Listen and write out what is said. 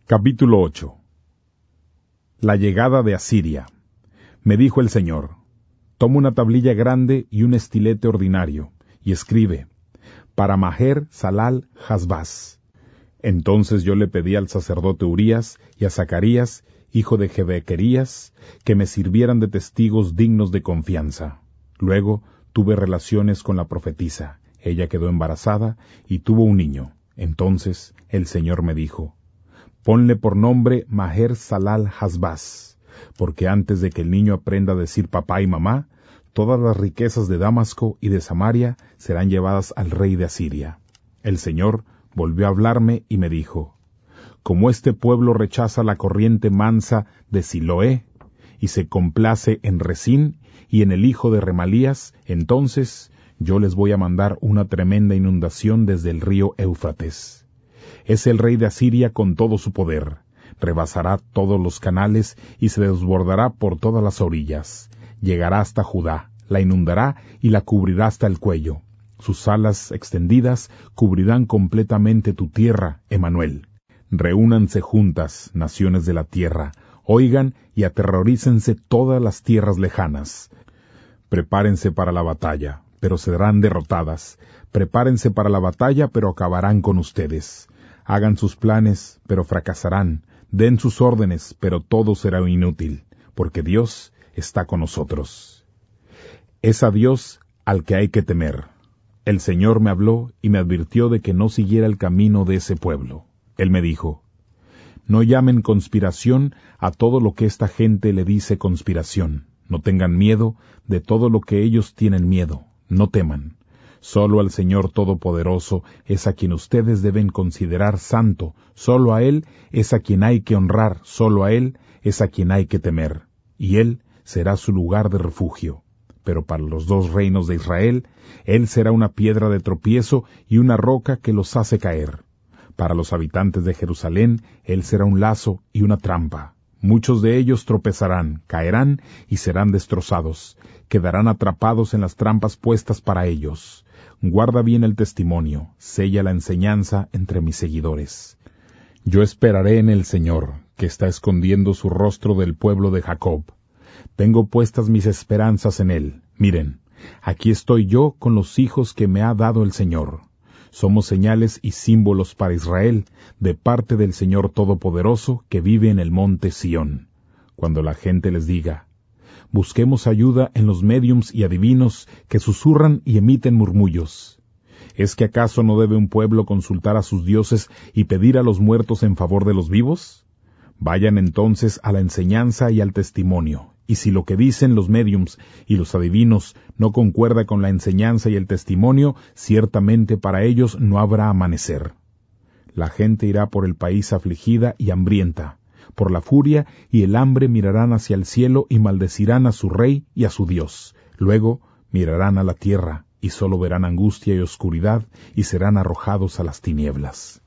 Capítulo 8. La llegada de Asiria. Me dijo el Señor: toma una tablilla grande y un estilete ordinario, y escribe: para Maher Salal Hasbaz. Entonces yo le pedí al sacerdote Urías y a Zacarías, hijo de Jebequerías, que me sirvieran de testigos dignos de confianza. Luego tuve relaciones con la profetisa. Ella quedó embarazada y tuvo un niño. Entonces el Señor me dijo: ponle por nombre Maher Salal Hasbaz, porque antes de que el niño aprenda a decir papá y mamá, todas las riquezas de Damasco y de Samaria serán llevadas al rey de Asiria. El Señor volvió a hablarme y me dijo: como este pueblo rechaza la corriente mansa de Siloé, y se complace en Resín y en el hijo de Remalías, entonces yo les voy a mandar una tremenda inundación desde el río Éufrates. Es el rey de Asiria con todo su poder. Rebasará todos los canales y se desbordará por todas las orillas. Llegará hasta Judá, la inundará y la cubrirá hasta el cuello. Sus alas extendidas cubrirán completamente tu tierra, Emanuel. Reúnanse juntas, naciones de la tierra, oigan y aterrorícense todas las tierras lejanas. Prepárense para la batalla, pero serán derrotadas. Prepárense para la batalla, pero acabarán con ustedes. Hagan sus planes, pero fracasarán. Den sus órdenes, pero todo será inútil, porque Dios está con nosotros. Es a Dios al que hay que temer. El Señor me habló y me advirtió de que no siguiera el camino de ese pueblo. Él me dijo: no llamen conspiración a todo lo que esta gente le dice conspiración. No tengan miedo de todo lo que ellos tienen miedo. No teman. Solo al Señor Todopoderoso es a quien ustedes deben considerar santo, solo a Él es a quien hay que honrar, solo a Él es a quien hay que temer, y Él será su lugar de refugio. Pero para los dos reinos de Israel, Él será una piedra de tropiezo y una roca que los hace caer. Para los habitantes de Jerusalén, Él será un lazo y una trampa. Muchos de ellos tropezarán, caerán y serán destrozados, quedarán atrapados en las trampas puestas para ellos. Guarda bien el testimonio, sella la enseñanza entre mis seguidores. Yo esperaré en el Señor, que está escondiendo su rostro del pueblo de Jacob. Tengo puestas mis esperanzas en Él. Miren, aquí estoy yo con los hijos que me ha dado el Señor. Somos señales y símbolos para Israel, de parte del Señor Todopoderoso que vive en el monte Sión. Cuando la gente les diga: busquemos ayuda en los médiums y adivinos que susurran y emiten murmullos. ¿Es que acaso no debe un pueblo consultar a sus dioses y pedir a los muertos en favor de los vivos? Vayan entonces a la enseñanza y al testimonio, y si lo que dicen los médiums y los adivinos no concuerda con la enseñanza y el testimonio, ciertamente para ellos no habrá amanecer. La gente irá por el país afligida y hambrienta. Por la furia y el hambre mirarán hacia el cielo y maldecirán a su rey y a su Dios. Luego mirarán a la tierra y solo verán angustia y oscuridad y serán arrojados a las tinieblas.